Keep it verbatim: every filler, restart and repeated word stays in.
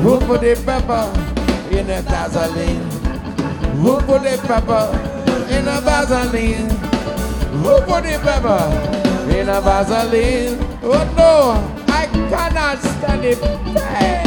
Who put the pepper in a Vaseline? Who put the pepper in a Vaseline? Who put the pepper in a Vaseline? Oh no, I cannot stand it. Hey.